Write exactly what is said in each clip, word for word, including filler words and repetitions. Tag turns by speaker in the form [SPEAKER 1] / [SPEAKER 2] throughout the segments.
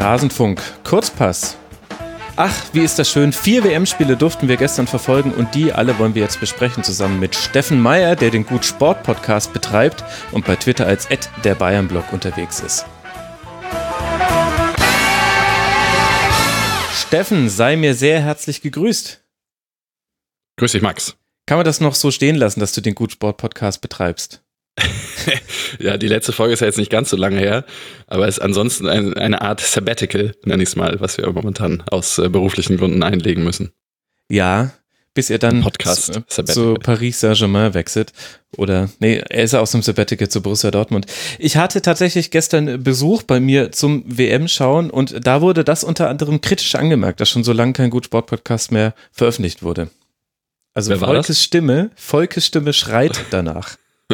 [SPEAKER 1] Rasenfunk, Kurzpass. Ach, wie ist das schön. Vier W M-Spiele durften wir gestern verfolgen und die alle wollen wir jetzt besprechen, zusammen mit Steffen Meyer, der den Gut Sport Podcast betreibt und bei Twitter als at der Bayern-Blog unterwegs ist. Steffen, sei mir sehr herzlich gegrüßt.
[SPEAKER 2] Grüß dich, Max.
[SPEAKER 1] Kann man das noch so stehen lassen, dass du den Gut Sport Podcast betreibst?
[SPEAKER 2] Ja, die letzte Folge ist ja jetzt nicht ganz so lange her, aber es ist ansonsten ein, eine Art Sabbatical, nenne ich es mal, was wir momentan aus äh, beruflichen Gründen einlegen müssen.
[SPEAKER 1] Ja, bis ihr dann
[SPEAKER 2] Podcast
[SPEAKER 1] zu, zu Paris Saint-Germain wechselt. Oder, nee, er ist ja aus dem Sabbatical zu Borussia Dortmund. Ich hatte tatsächlich gestern Besuch bei mir zum W M-Schauen und da wurde das unter anderem kritisch angemerkt, dass schon so lange kein Gut Sport Podcast mehr veröffentlicht wurde. Also
[SPEAKER 2] Wer war
[SPEAKER 1] Volkes
[SPEAKER 2] das?
[SPEAKER 1] Stimme, Volkes Stimme schreit danach.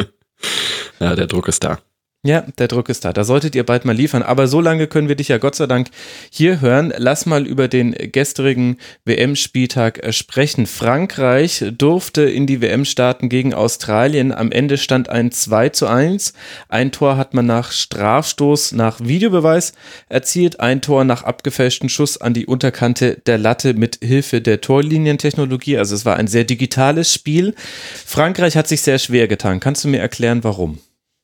[SPEAKER 2] Ja, der Druck ist da.
[SPEAKER 1] Ja, der Druck ist da. Da solltet ihr bald mal liefern. Aber so lange können wir dich ja Gott sei Dank hier hören. Lass mal über den gestrigen W M-Spieltag sprechen. Frankreich durfte in die W M starten gegen Australien. Am Ende stand ein zwei zu eins. Ein Tor hat man nach Strafstoß, nach Videobeweis erzielt. Ein Tor nach abgefälschten Schuss an die Unterkante der Latte mit Hilfe der Torlinientechnologie. Also es war ein sehr digitales Spiel. Frankreich hat sich sehr schwer getan. Kannst du mir erklären, warum?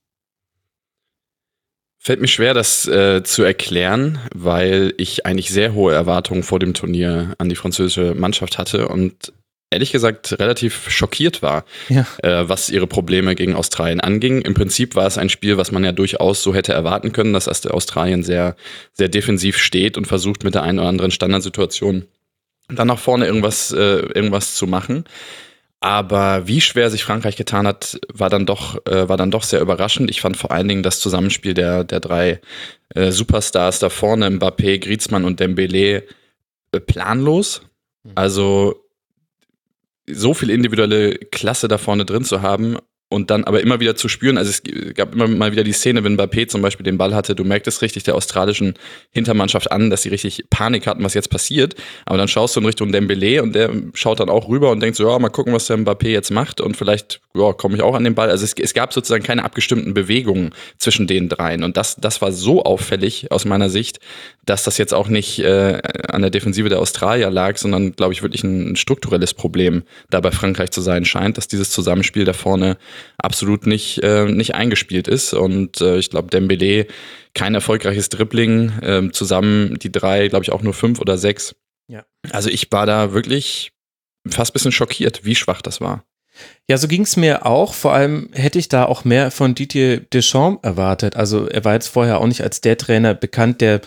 [SPEAKER 2] Fällt mir schwer, das äh, zu erklären, weil ich eigentlich sehr hohe Erwartungen vor dem Turnier an die französische Mannschaft hatte und ehrlich gesagt relativ schockiert war,
[SPEAKER 1] ja.
[SPEAKER 2] äh, was ihre Probleme gegen Australien anging. Im Prinzip war es ein Spiel, was man ja durchaus so hätte erwarten können, dass Australien sehr, sehr defensiv steht und versucht mit der einen oder anderen Standardsituation dann nach vorne irgendwas, äh, irgendwas zu machen. Aber wie schwer sich Frankreich getan hat, war dann doch, äh, war dann doch sehr überraschend. Ich fand vor allen Dingen das Zusammenspiel der, der drei äh, Superstars da vorne, Mbappé, Griezmann und Dembélé, äh, planlos. Also so viel individuelle Klasse da vorne drin zu haben und dann aber immer wieder zu spüren. Also es gab immer mal wieder die Szene, wenn Mbappé zum Beispiel den Ball hatte, du merkst es richtig der australischen Hintermannschaft an, dass sie richtig Panik hatten, was jetzt passiert. Aber dann schaust du in Richtung Dembélé und der schaut dann auch rüber und denkt so, ja, mal gucken, was der Mbappé jetzt macht und vielleicht ja, komme ich auch an den Ball. Also es, es gab sozusagen keine abgestimmten Bewegungen zwischen den dreien und das, das war so auffällig aus meiner Sicht, dass das jetzt auch nicht äh, an der Defensive der Australier lag, sondern, glaube ich, wirklich ein strukturelles Problem da bei Frankreich zu sein scheint, dass dieses Zusammenspiel da vorne absolut nicht, äh, nicht eingespielt ist. Und äh, ich glaube, Dembélé, kein erfolgreiches Dribbling, äh, zusammen die drei, glaube ich, auch nur fünf oder sechs.
[SPEAKER 1] Ja.
[SPEAKER 2] Also ich war da wirklich fast ein bisschen schockiert, wie schwach das war.
[SPEAKER 1] Ja, so ging es mir auch. Vor allem hätte ich da auch mehr von Didier Deschamps erwartet. Also er war jetzt vorher auch nicht als der Trainer bekannt, der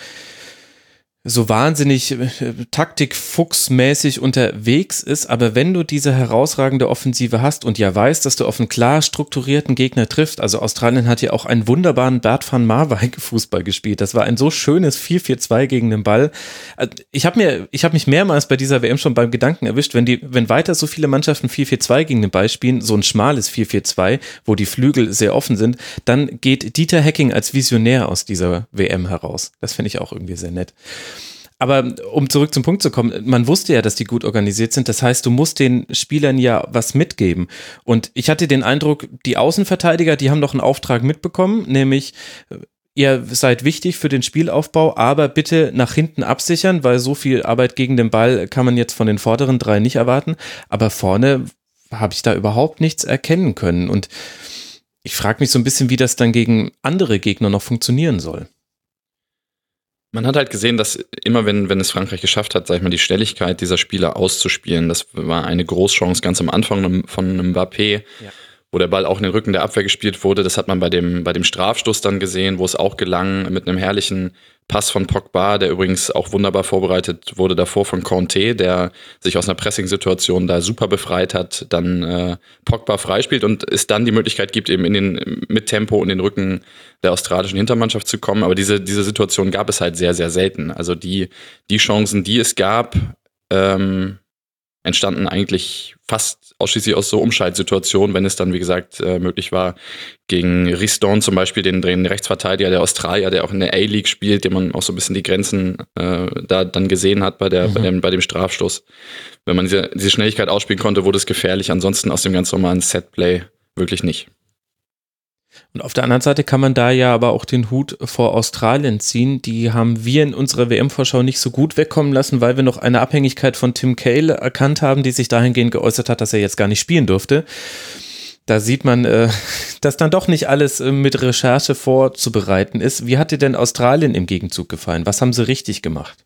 [SPEAKER 1] so wahnsinnig äh, taktikfuchsmäßig unterwegs ist, aber wenn du diese herausragende Offensive hast und ja weißt, dass du auf einen klar strukturierten Gegner triffst, also Australien hat ja auch einen wunderbaren Bert van Marwijk Fußball gespielt, das war ein so schönes vier vier zwei gegen den Ball. Ich habe mir, ich habe mich mehrmals bei dieser W M schon beim Gedanken erwischt, wenn die, wenn weiter so viele Mannschaften vier vier zwei gegen den Ball spielen, so ein schmales vier vier zwei, wo die Flügel sehr offen sind, dann geht Dieter Hecking als Visionär aus dieser W M heraus. Das finde ich auch irgendwie sehr nett. Aber um zurück zum Punkt zu kommen, man wusste ja, dass die gut organisiert sind. Das heißt, du musst den Spielern ja was mitgeben. Und ich hatte den Eindruck, die Außenverteidiger, die haben noch einen Auftrag mitbekommen, nämlich ihr seid wichtig für den Spielaufbau, aber bitte nach hinten absichern, weil so viel Arbeit gegen den Ball kann man jetzt von den vorderen drei nicht erwarten. Aber vorne habe ich da überhaupt nichts erkennen können. Und ich frage mich so ein bisschen, wie das dann gegen andere Gegner noch funktionieren soll.
[SPEAKER 2] Man hat halt gesehen, dass immer, wenn, wenn es Frankreich geschafft hat, sag ich mal, die Schnelligkeit dieser Spieler auszuspielen, das war eine Großchance ganz am Anfang von Mbappé, ja, wo der Ball auch in den Rücken der Abwehr gespielt wurde. Das hat man bei dem, bei dem Strafstoß dann gesehen, wo es auch gelang mit einem herrlichen Pass von Pogba, der übrigens auch wunderbar vorbereitet wurde davor von Kanté, der sich aus einer Pressing-Situation da super befreit hat, dann äh, Pogba freispielt und es dann die Möglichkeit gibt, eben in den, mit Tempo in den Rücken der australischen Hintermannschaft zu kommen. Aber diese, diese Situation gab es halt sehr, sehr selten. Also die, die Chancen, die es gab, ähm, entstanden eigentlich fast ausschließlich aus so Umschaltsituationen, wenn es dann, wie gesagt, äh, möglich war, gegen Riston zum Beispiel, den, den Rechtsverteidiger der Australier, der auch in der A-League spielt, dem man auch so ein bisschen die Grenzen äh, da dann gesehen hat bei, der, mhm. bei, dem, bei dem Strafstoß. Wenn man diese, diese Schnelligkeit ausspielen konnte, wurde es gefährlich. Ansonsten aus dem ganz normalen Setplay wirklich nicht.
[SPEAKER 1] Und auf der anderen Seite kann man da ja aber auch den Hut vor Australien ziehen. Die haben wir in unserer W M-Vorschau nicht so gut wegkommen lassen, weil wir noch eine Abhängigkeit von Tim Cahill erkannt haben, die sich dahingehend geäußert hat, dass er jetzt gar nicht spielen durfte. Da sieht man, äh, dass dann doch nicht alles äh, mit Recherche vorzubereiten ist. Wie hat dir denn Australien im Gegenzug gefallen? Was haben sie richtig gemacht?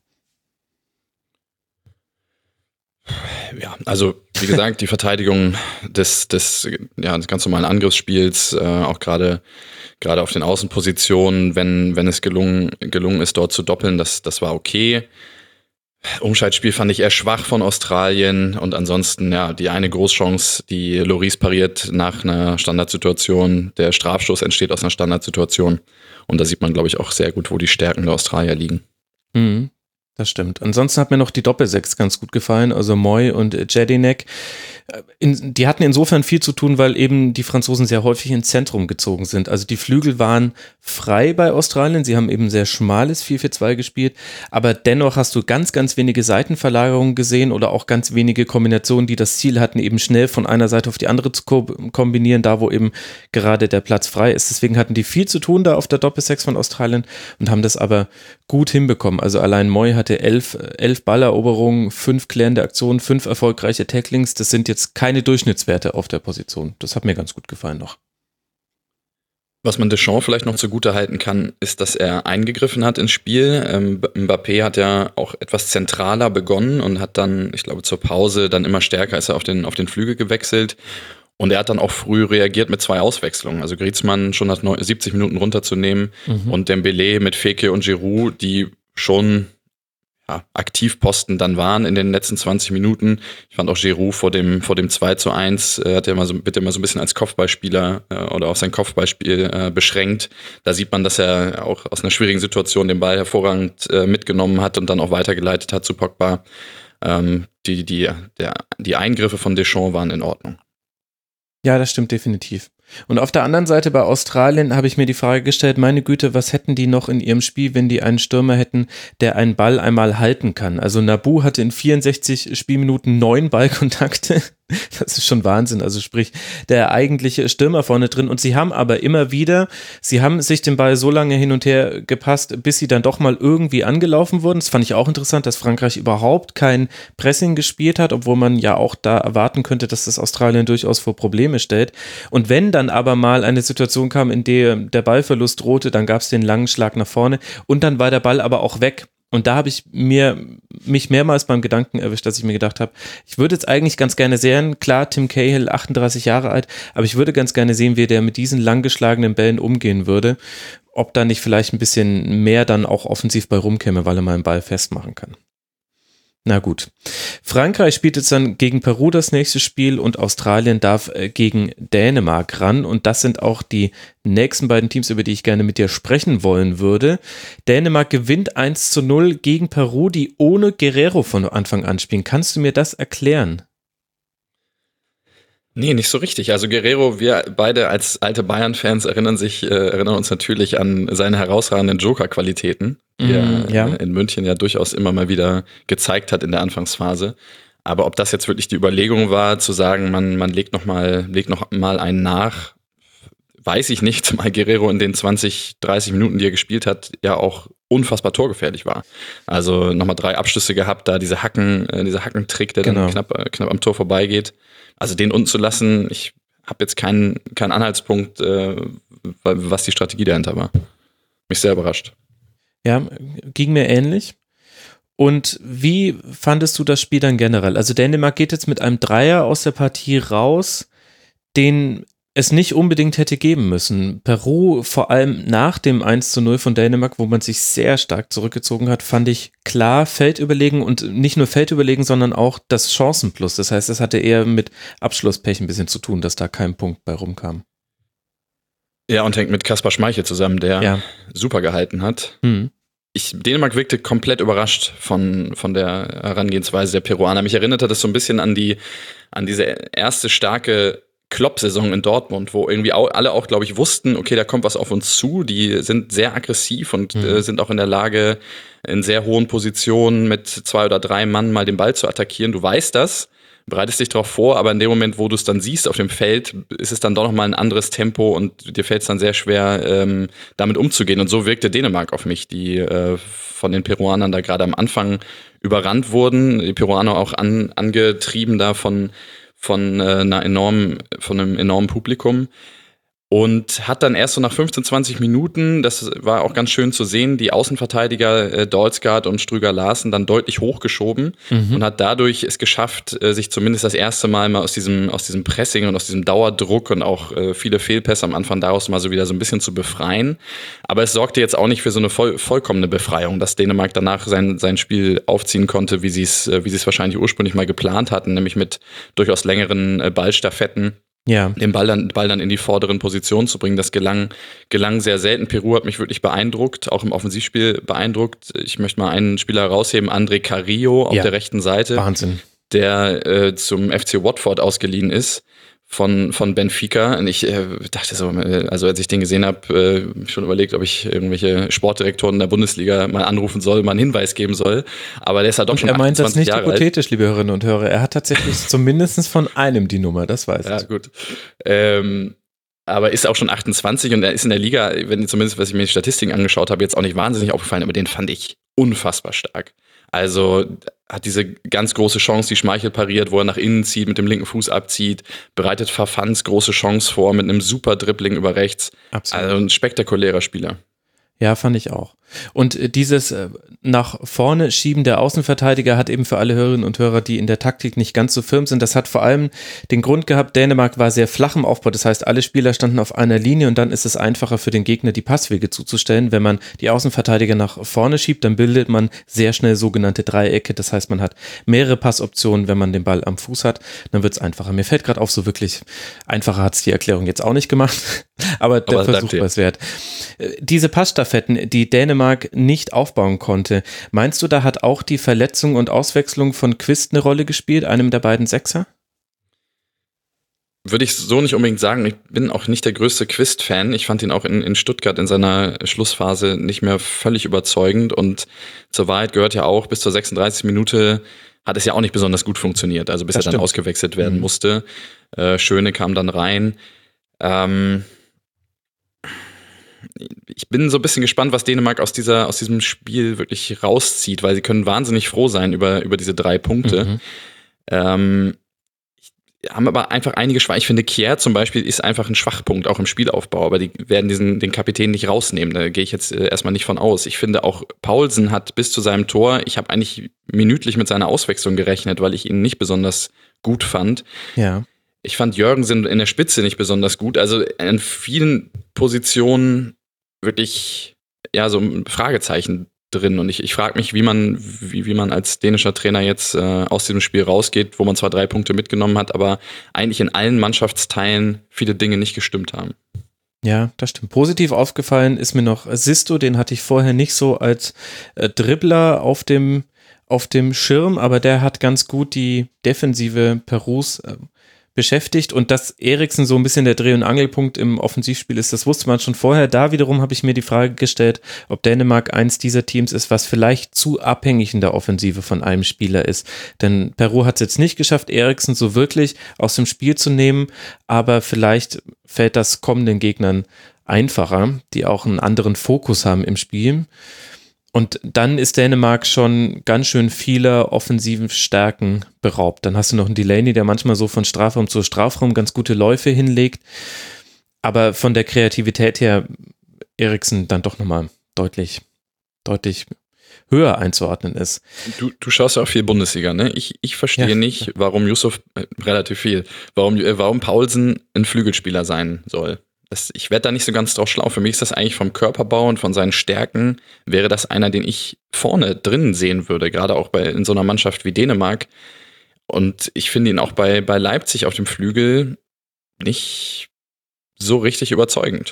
[SPEAKER 2] Ja, also wie gesagt, die Verteidigung des, des, ja, des ganz normalen Angriffsspiels, äh, auch gerade gerade auf den Außenpositionen, wenn, wenn es gelungen, gelungen ist, dort zu doppeln, das, das war okay. Umschaltspiel fand ich eher schwach von Australien und ansonsten, ja, die eine Großchance, die Lloris pariert nach einer Standardsituation. Der Strafstoß entsteht aus einer Standardsituation und da sieht man, glaube ich, auch sehr gut, wo die Stärken der Australier liegen.
[SPEAKER 1] Mhm. Das stimmt. Ansonsten hat mir noch die Doppelsechs ganz gut gefallen, also Moy und Jedinek. In, die hatten insofern viel zu tun, weil eben die Franzosen sehr häufig ins Zentrum gezogen sind. Also die Flügel waren frei bei Australien, sie haben eben sehr schmales vier vier zwei gespielt, aber dennoch hast du ganz, ganz wenige Seitenverlagerungen gesehen oder auch ganz wenige Kombinationen, die das Ziel hatten, eben schnell von einer Seite auf die andere zu ko- kombinieren, da wo eben gerade der Platz frei ist. Deswegen hatten die viel zu tun da auf der Doppelsechs von Australien und haben das aber gut hinbekommen. Also allein Moy hatte elf, elf Balleroberungen, fünf klärende Aktionen, fünf erfolgreiche Tacklings. Das sind jetzt keine Durchschnittswerte auf der Position. Das hat mir ganz gut gefallen noch.
[SPEAKER 2] Was man Deschamps vielleicht noch zugute halten kann, ist, dass er eingegriffen hat ins Spiel. Ähm, Mbappé hat ja auch etwas zentraler begonnen und hat dann, ich glaube, zur Pause dann immer stärker ist er auf den, auf den Flügel gewechselt. Und er hat dann auch früh reagiert mit zwei Auswechslungen. Also Griezmann schon nach siebzig Minuten runterzunehmen mhm. und Dembélé mit Fekir und Giroud, die schon ja, Aktivposten dann waren in den letzten zwanzig Minuten. Ich fand auch Giroud vor dem, vor dem zwei zu eins, äh, hat er mal so, bitte mal so ein bisschen als Kopfballspieler äh, oder auf sein Kopfballspiel äh, beschränkt. Da sieht man, dass er auch aus einer schwierigen Situation den Ball hervorragend äh, mitgenommen hat und dann auch weitergeleitet hat zu Pogba. Ähm, die, die, der, die Eingriffe von Deschamps waren in Ordnung.
[SPEAKER 1] Ja, das stimmt definitiv. Und auf der anderen Seite bei Australien habe ich mir die Frage gestellt, meine Güte, was hätten die noch in ihrem Spiel, wenn die einen Stürmer hätten, der einen Ball einmal halten kann? Also Nabou hatte in vierundsechzig Spielminuten neun Ballkontakte. Das ist schon Wahnsinn, also sprich der eigentliche Stürmer vorne drin und sie haben aber immer wieder, sie haben sich den Ball so lange hin und her gepasst, bis sie dann doch mal irgendwie angelaufen wurden. Das fand ich auch interessant, dass Frankreich überhaupt kein Pressing gespielt hat, obwohl man ja auch da erwarten könnte, dass das Australien durchaus vor Probleme stellt. Und wenn dann aber mal eine Situation kam, in der der Ballverlust drohte, dann gab es den langen Schlag nach vorne und dann war der Ball aber auch weg. Und da habe ich mir mich mehrmals beim Gedanken erwischt, dass ich mir gedacht habe, ich würde jetzt eigentlich ganz gerne sehen, klar, Tim Cahill, achtunddreißig Jahre alt, aber ich würde ganz gerne sehen, wie der mit diesen langgeschlagenen Bällen umgehen würde, ob da nicht vielleicht ein bisschen mehr dann auch offensiv bei rumkäme, weil er mal einen Ball festmachen kann. Na gut. Frankreich spielt jetzt dann gegen Peru das nächste Spiel und Australien darf äh, gegen Dänemark ran und das sind auch die nächsten beiden Teams, über die ich gerne mit dir sprechen wollen würde. Dänemark gewinnt eins zu null gegen Peru, die ohne Guerrero von Anfang an spielen. Kannst du mir das erklären?
[SPEAKER 2] Nee, nicht so richtig. Also Guerrero, wir beide als alte Bayern-Fans erinnern sich, äh, erinnern uns natürlich an seine herausragenden Joker-Qualitäten, die mm, er ja. in München ja durchaus immer mal wieder gezeigt hat in der Anfangsphase. Aber ob das jetzt wirklich die Überlegung war, zu sagen, man, man legt noch mal, legt noch mal einen nach, weiß ich nicht, zumal Guerrero in den zwanzig, dreißig Minuten, die er gespielt hat, ja auch unfassbar torgefährlich war. Also nochmal drei Abschlüsse gehabt, da diese Hacken, äh, dieser Hackentrick, der genau. dann knapp, knapp am Tor vorbeigeht. Also den unten zu lassen, ich habe jetzt keinen, keinen Anhaltspunkt, äh, was die Strategie dahinter war. Mich sehr überrascht.
[SPEAKER 1] Ja, ging mir ähnlich. Und wie fandest du das Spiel dann generell? Also Dänemark geht jetzt mit einem Dreier aus der Partie raus, den es nicht unbedingt hätte geben müssen. Peru, vor allem nach dem eins zu null von Dänemark, wo man sich sehr stark zurückgezogen hat, fand ich klar feldüberlegen und nicht nur feldüberlegen, sondern auch das Chancenplus. Das heißt, es hatte eher mit Abschlusspech ein bisschen zu tun, dass da kein Punkt bei rumkam.
[SPEAKER 2] Ja, und hängt mit Kaspar Schmeichel zusammen, der ja. super gehalten hat. Mhm. Ich, Dänemark wirkte komplett überrascht von, von der Herangehensweise der Peruaner. Mich erinnerte das so ein bisschen an die, an diese erste starke Klopp-Saison in Dortmund, wo irgendwie auch, alle auch, glaube ich, wussten, okay, da kommt was auf uns zu. Die sind sehr aggressiv und mhm. äh, sind auch in der Lage, in sehr hohen Positionen mit zwei oder drei Mann mal den Ball zu attackieren. Du weißt das, bereitest dich darauf vor, aber in dem Moment, wo du es dann siehst auf dem Feld, ist es dann doch nochmal ein anderes Tempo und dir fällt es dann sehr schwer, ähm, damit umzugehen. Und so wirkte Dänemark auf mich, die äh, von den Peruanern da gerade am Anfang überrannt wurden. Die Peruaner auch an, angetrieben da von, von, äh, einer enormen, von einem enormen Publikum. Und hat dann erst so nach fünfzehn, zwanzig Minuten, das war auch ganz schön zu sehen, die Außenverteidiger äh, Dalsgaard und Strüger Larsen dann deutlich hochgeschoben mhm. und hat dadurch es geschafft, äh, sich zumindest das erste Mal mal aus diesem, aus diesem Pressing und aus diesem Dauerdruck und auch äh, viele Fehlpässe am Anfang daraus mal so wieder so ein bisschen zu befreien. Aber es sorgte jetzt auch nicht für so eine voll, vollkommene Befreiung, dass Dänemark danach sein, sein Spiel aufziehen konnte, wie sie es äh, wie sie es wahrscheinlich ursprünglich mal geplant hatten, nämlich mit durchaus längeren äh, Ballstaffetten. Ja. Den Ball dann, Ball dann in die vorderen Positionen zu bringen, das gelang, gelang sehr selten. Peru hat mich wirklich beeindruckt, auch im Offensivspiel beeindruckt. Ich möchte mal einen Spieler herausheben, André Carrillo auf ja. der rechten Seite.
[SPEAKER 1] Wahnsinn.
[SPEAKER 2] Der äh, zum F C Watford ausgeliehen ist von, von Benfica. Und ich äh, dachte so, also als ich den gesehen habe, äh, schon überlegt, ob ich irgendwelche Sportdirektoren der Bundesliga mal anrufen soll, mal einen Hinweis geben soll. Aber der ist halt doch schon achtundzwanzig Jahre alt. Er meint das nicht
[SPEAKER 1] hypothetisch, liebe Hörerinnen und Hörer. Er hat tatsächlich zumindest von einem die Nummer, das weiß ich.
[SPEAKER 2] Ja, gut. Ähm, aber ist auch schon achtundzwanzig und er ist in der Liga, wenn zumindest, was ich mir die Statistiken angeschaut habe, jetzt auch nicht wahnsinnig aufgefallen, aber den fand ich unfassbar stark. Also hat diese ganz große Chance, die Schmeichel pariert, wo er nach innen zieht, mit dem linken Fuß abzieht, bereitet Fafans große Chance vor mit einem super Dribbling über rechts. Absolut. Also ein spektakulärer Spieler.
[SPEAKER 1] Ja, fand ich auch. Und dieses nach vorne schieben der Außenverteidiger hat eben für alle Hörerinnen und Hörer, die in der Taktik nicht ganz so firm sind, das hat vor allem den Grund gehabt, Dänemark war sehr flach im Aufbau, das heißt, alle Spieler standen auf einer Linie und dann ist es einfacher für den Gegner, die Passwege zuzustellen. Wenn man die Außenverteidiger nach vorne schiebt, dann bildet man sehr schnell sogenannte Dreiecke, das heißt, man hat mehrere Passoptionen, wenn man den Ball am Fuß hat, dann wird es einfacher. Mir fällt gerade auf, so wirklich einfacher hat es die Erklärung jetzt auch nicht gemacht, aber der aber Versuch war es wert. Diese Passstaffetten, die Dänemark nicht aufbauen konnte. Meinst du, da hat auch die Verletzung und Auswechslung von Quist eine Rolle gespielt, einem der beiden Sechser?
[SPEAKER 2] Würde ich so nicht unbedingt sagen. Ich bin auch nicht der größte Quist-Fan. Ich fand ihn auch in, in Stuttgart in seiner Schlussphase nicht mehr völlig überzeugend und zur Wahrheit gehört ja auch, bis zur sechsunddreißigsten Minute hat es ja auch nicht besonders gut funktioniert, also bis das er stimmt. dann ausgewechselt werden mhm. musste. Äh, Schöne kam dann rein. Ähm, Ich bin so ein bisschen gespannt, was Dänemark aus dieser aus diesem Spiel wirklich rauszieht, weil sie können wahnsinnig froh sein über, über diese drei Punkte. Mhm. Ähm, haben aber einfach einige Schwach. Ich finde, Kjær zum Beispiel ist einfach ein Schwachpunkt, auch im Spielaufbau, aber die werden diesen den Kapitän nicht rausnehmen. Da gehe ich jetzt äh, erstmal nicht von aus. Ich finde auch, Paulsen hat bis zu seinem Tor, ich habe eigentlich minütlich mit seiner Auswechslung gerechnet, weil ich ihn nicht besonders gut fand.
[SPEAKER 1] Ja.
[SPEAKER 2] Ich fand Jørgensen in der Spitze nicht besonders gut. Also in vielen Positionen wirklich, ja, so ein Fragezeichen drin. Und ich, ich frage mich, wie man, wie, wie man als dänischer Trainer jetzt äh, aus diesem Spiel rausgeht, wo man zwar drei Punkte mitgenommen hat, aber eigentlich in allen Mannschaftsteilen viele Dinge nicht gestimmt haben.
[SPEAKER 1] Ja, das stimmt. Positiv aufgefallen ist mir noch Sisto, den hatte ich vorher nicht so als äh, Dribbler auf dem, auf dem Schirm, aber der hat ganz gut die Defensive Perus äh, beschäftigt und dass Eriksen so ein bisschen der Dreh- und Angelpunkt im Offensivspiel ist, das wusste man schon vorher. Da wiederum habe ich mir die Frage gestellt, ob Dänemark eins dieser Teams ist, was vielleicht zu abhängig in der Offensive von einem Spieler ist. Denn Peru hat es jetzt nicht geschafft, Eriksen so wirklich aus dem Spiel zu nehmen, aber vielleicht fällt das kommenden Gegnern einfacher, die auch einen anderen Fokus haben im Spiel. Und dann ist Dänemark schon ganz schön vieler offensiven Stärken beraubt. Dann hast du noch einen Delaney, der manchmal so von Strafraum zu Strafraum ganz gute Läufe hinlegt. Aber von der Kreativität her Eriksen dann doch nochmal deutlich, deutlich höher einzuordnen ist.
[SPEAKER 2] Du, du schaust ja auch viel Bundesliga, ne? Ich, ich verstehe ja. nicht, warum Yusuf, äh, relativ viel, warum, äh, warum Paulsen ein Flügelspieler sein soll. Das, ich werde da nicht so ganz drauf schlau. Für mich ist das eigentlich vom Körperbau und von seinen Stärken, wäre das einer, den ich vorne drin sehen würde, gerade auch bei in so einer Mannschaft wie Dänemark. Und ich finde ihn auch bei, bei Leipzig auf dem Flügel nicht so richtig überzeugend.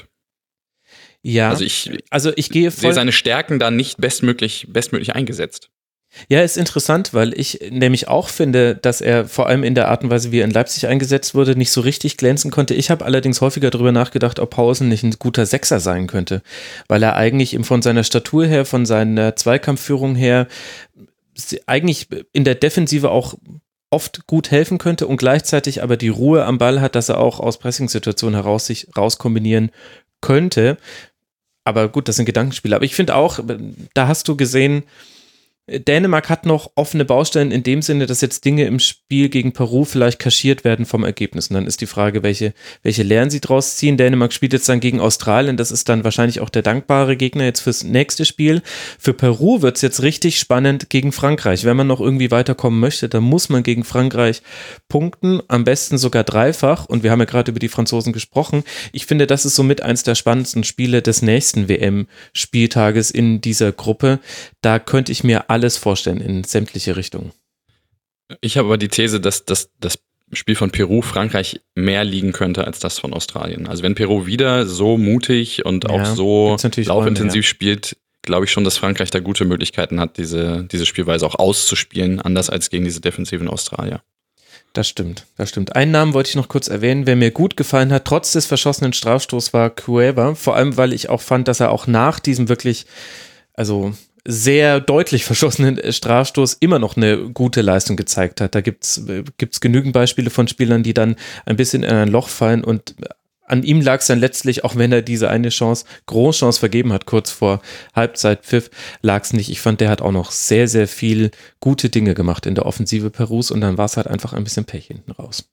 [SPEAKER 1] Ja,
[SPEAKER 2] also ich,
[SPEAKER 1] also ich gehe voll,
[SPEAKER 2] sehe seine Stärken da nicht bestmöglich, bestmöglich eingesetzt.
[SPEAKER 1] Ja, ist interessant, weil ich nämlich auch finde, dass er vor allem in der Art und Weise, wie er in Leipzig eingesetzt wurde, nicht so richtig glänzen konnte. Ich habe allerdings häufiger darüber nachgedacht, ob Paulsen nicht ein guter Sechser sein könnte, weil er eigentlich eben von seiner Statur her, von seiner Zweikampfführung her, eigentlich in der Defensive auch oft gut helfen könnte und gleichzeitig aber die Ruhe am Ball hat, dass er auch aus Pressingsituationen heraus sich raus kombinieren könnte. Aber gut, das sind Gedankenspiele. Aber ich finde auch, da hast du gesehen, Dänemark hat noch offene Baustellen in dem Sinne, dass jetzt Dinge im Spiel gegen Peru vielleicht kaschiert werden vom Ergebnis. Und dann ist die Frage, welche, welche Lehren sie draus ziehen. Dänemark spielt jetzt dann gegen Australien. Das ist dann wahrscheinlich auch der dankbare Gegner jetzt fürs nächste Spiel. Für Peru wird es jetzt richtig spannend gegen Frankreich. Wenn man noch irgendwie weiterkommen möchte, dann muss man gegen Frankreich punkten. Am besten sogar dreifach. Und wir haben ja gerade über die Franzosen gesprochen. Ich finde, das ist somit eins der spannendsten Spiele des nächsten W M-Spieltages in dieser Gruppe. Da könnte ich mir alles vorstellen in sämtliche Richtungen.
[SPEAKER 2] Ich habe aber die These, dass das, das Spiel von Peru Frankreich mehr liegen könnte als das von Australien. Also wenn Peru wieder so mutig und auch ja, so laufintensiv ja. spielt, glaube ich schon, dass Frankreich da gute Möglichkeiten hat, diese, diese Spielweise auch auszuspielen, anders als gegen diese defensiven Australier.
[SPEAKER 1] Das stimmt, das stimmt. Einen Namen wollte ich noch kurz erwähnen, wer mir gut gefallen hat, trotz des verschossenen Strafstoßes, war Cueva. Vor allem, weil ich auch fand, dass er auch nach diesem wirklich, also sehr deutlich verschossenen Strafstoß immer noch eine gute Leistung gezeigt hat. Da gibt's gibt's genügend Beispiele von Spielern, die dann ein bisschen in ein Loch fallen und an ihm lag es dann letztlich, auch wenn er diese eine Chance, Großchance vergeben hat, kurz vor Halbzeitpfiff, lag es nicht. Ich fand, der hat auch noch sehr, sehr viel gute Dinge gemacht in der Offensive Perus und dann war es halt einfach ein bisschen Pech hinten raus.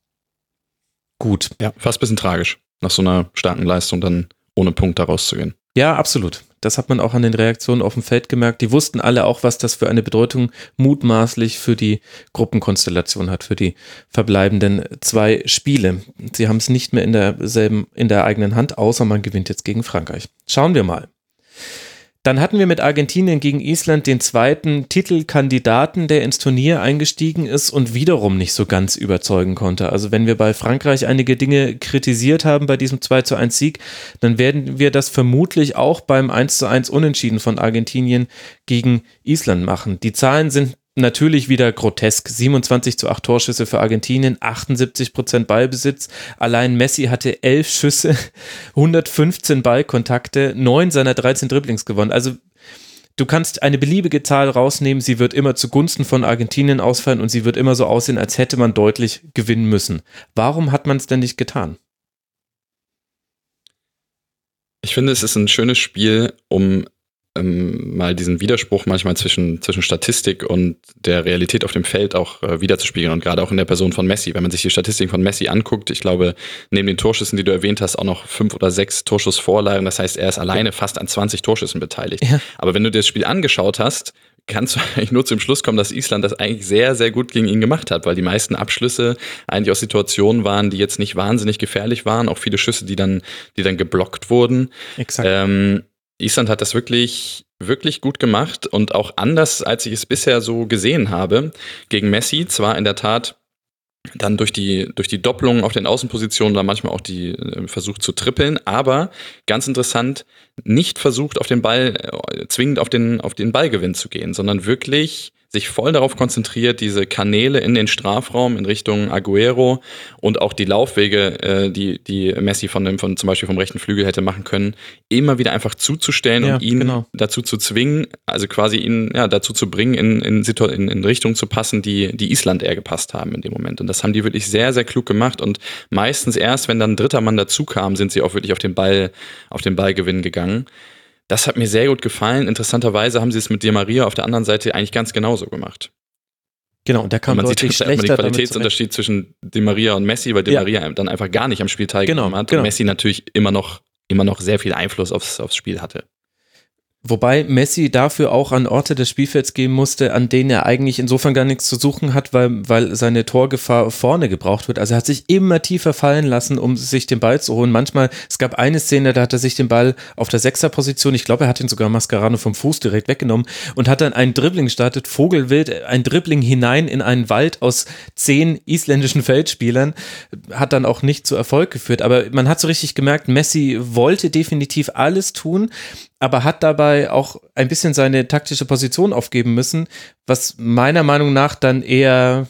[SPEAKER 1] Gut.
[SPEAKER 2] Ja, fast ein bisschen tragisch, nach so einer starken Leistung dann ohne Punkt da rauszugehen.
[SPEAKER 1] Ja, absolut. Das hat man auch an den Reaktionen auf dem Feld gemerkt. Die wussten alle auch, was das für eine Bedeutung mutmaßlich für die Gruppenkonstellation hat, für die verbleibenden zwei Spiele. Sie haben es nicht mehr in derselben, in der eigenen Hand, außer man gewinnt jetzt gegen Frankreich. Schauen wir mal. Dann hatten wir mit Argentinien gegen Island den zweiten Titelkandidaten, der ins Turnier eingestiegen ist und wiederum nicht so ganz überzeugen konnte. Also wenn wir bei Frankreich einige Dinge kritisiert haben bei diesem zwei zu eins Sieg, dann werden wir das vermutlich auch beim eins zu eins Unentschieden von Argentinien gegen Island machen. Die Zahlen sind natürlich wieder grotesk. siebenundzwanzig zu acht Torschüsse für Argentinien, achtundsiebzig Prozent Ballbesitz. Allein Messi hatte elf Schüsse, hundertfünfzehn Ballkontakte, neun seiner dreizehn Dribblings gewonnen. Also du kannst eine beliebige Zahl rausnehmen, sie wird immer zugunsten von Argentinien ausfallen und sie wird immer so aussehen, als hätte man deutlich gewinnen müssen. Warum hat man es denn nicht getan?
[SPEAKER 2] Ich finde, es ist ein schönes Spiel, um Ähm, mal diesen Widerspruch manchmal zwischen, zwischen Statistik und der Realität auf dem Feld auch äh, wiederzuspiegeln und gerade auch in der Person von Messi. Wenn man sich die Statistiken von Messi anguckt, ich glaube, neben den Torschüssen, die du erwähnt hast, auch noch fünf oder sechs Torschussvorlagen. Das heißt, er ist alleine fast an zwanzig Torschüssen beteiligt. Ja. Aber wenn du dir das Spiel angeschaut hast, kannst du eigentlich nur zum Schluss kommen, dass Island das eigentlich sehr, sehr gut gegen ihn gemacht hat, weil die meisten Abschlüsse eigentlich aus Situationen waren, die jetzt nicht wahnsinnig gefährlich waren. Auch viele Schüsse, die dann, die dann geblockt wurden.
[SPEAKER 1] Exakt.
[SPEAKER 2] Ähm, Island hat das wirklich, wirklich gut gemacht und auch anders, als ich es bisher so gesehen habe, gegen Messi. Zwar in der Tat dann durch die, durch die Doppelungen auf den Außenpositionen da manchmal auch die äh, versucht zu trippeln, aber ganz interessant, nicht versucht auf den Ball, äh, zwingend auf den, auf den Ballgewinn zu gehen, sondern wirklich sich voll darauf konzentriert, diese Kanäle in den Strafraum in Richtung Agüero und auch die Laufwege, äh, die, die Messi von dem, von zum Beispiel vom rechten Flügel hätte machen können, immer wieder einfach zuzustellen ja, und ihn genau. dazu zu zwingen, also quasi ihn ja, dazu zu bringen, in, in, Situ- in, in Richtungen zu passen, die, die Island eher gepasst haben in dem Moment. Und das haben die wirklich sehr, sehr klug gemacht und meistens erst, wenn dann ein dritter Mann dazu kam, sind sie auch wirklich auf den Ball, auf den Ballgewinn gegangen. Das hat mir sehr gut gefallen. Interessanterweise haben sie es mit Di Maria auf der anderen Seite eigentlich ganz genauso gemacht.
[SPEAKER 1] Genau, und der kam
[SPEAKER 2] man
[SPEAKER 1] deutlich
[SPEAKER 2] sieht
[SPEAKER 1] schlechter.
[SPEAKER 2] Man den Qualitätsunterschied zwischen Di Maria und Messi, weil Di
[SPEAKER 1] ja.
[SPEAKER 2] Maria dann einfach gar nicht am Spiel teilgenommen
[SPEAKER 1] genau,
[SPEAKER 2] hat
[SPEAKER 1] genau.
[SPEAKER 2] und Messi natürlich immer noch, immer noch sehr viel Einfluss aufs, aufs Spiel hatte.
[SPEAKER 1] Wobei Messi dafür auch an Orte des Spielfelds gehen musste, an denen er eigentlich insofern gar nichts zu suchen hat, weil, weil seine Torgefahr vorne gebraucht wird. Also er hat sich immer tiefer fallen lassen, um sich den Ball zu holen. Manchmal, es gab eine Szene, da hat er sich den Ball auf der Sechserposition, ich glaube, er hat ihn sogar Mascherano vom Fuß direkt weggenommen und hat dann einen Dribbling gestartet, vogelwild, ein Dribbling hinein in einen Wald aus zehn isländischen Feldspielern, hat dann auch nicht zu Erfolg geführt. Aber man hat so richtig gemerkt, Messi wollte definitiv alles tun, aber hat dabei auch ein bisschen seine taktische Position aufgeben müssen, was meiner Meinung nach dann eher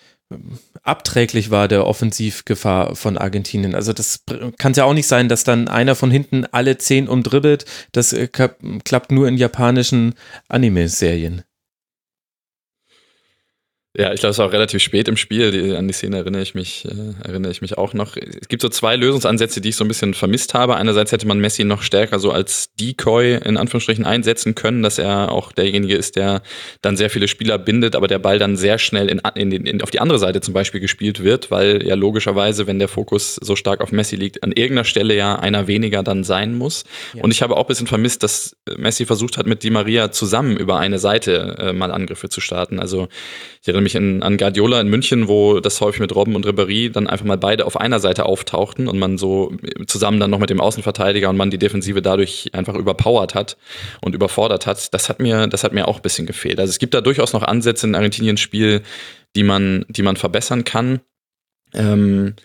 [SPEAKER 1] abträglich war der Offensivgefahr von Argentinien. Also das kann es ja auch nicht sein, dass dann einer von hinten alle zehn umdribbelt. Das klappt nur in japanischen Anime-Serien.
[SPEAKER 2] Ja, ich glaube, es war auch relativ spät im Spiel. Die, an die Szene erinnere ich mich, äh, erinnere ich mich auch noch. Es gibt so zwei Lösungsansätze, die ich so ein bisschen vermisst habe. Einerseits hätte man Messi noch stärker so als Decoy in Anführungsstrichen einsetzen können, dass er auch derjenige ist, der dann sehr viele Spieler bindet, aber der Ball dann sehr schnell in, in, in, auf die andere Seite zum Beispiel gespielt wird, weil ja logischerweise, wenn der Fokus so stark auf Messi liegt, an irgendeiner Stelle ja einer weniger dann sein muss. Ja. Und ich habe auch ein bisschen vermisst, dass Messi versucht hat, mit Di Maria zusammen über eine Seite äh, mal Angriffe zu starten. Also ich erinnere mich in, an Guardiola in München, wo das häufig mit Robben und Ribéry dann einfach mal beide auf einer Seite auftauchten und man so zusammen dann noch mit dem Außenverteidiger und man die Defensive dadurch einfach überpowert hat und überfordert hat. Das hat mir, das hat mir auch ein bisschen gefehlt. Also es gibt da durchaus noch Ansätze in Argentiniens Spiel, die man, die man verbessern kann. Ähm,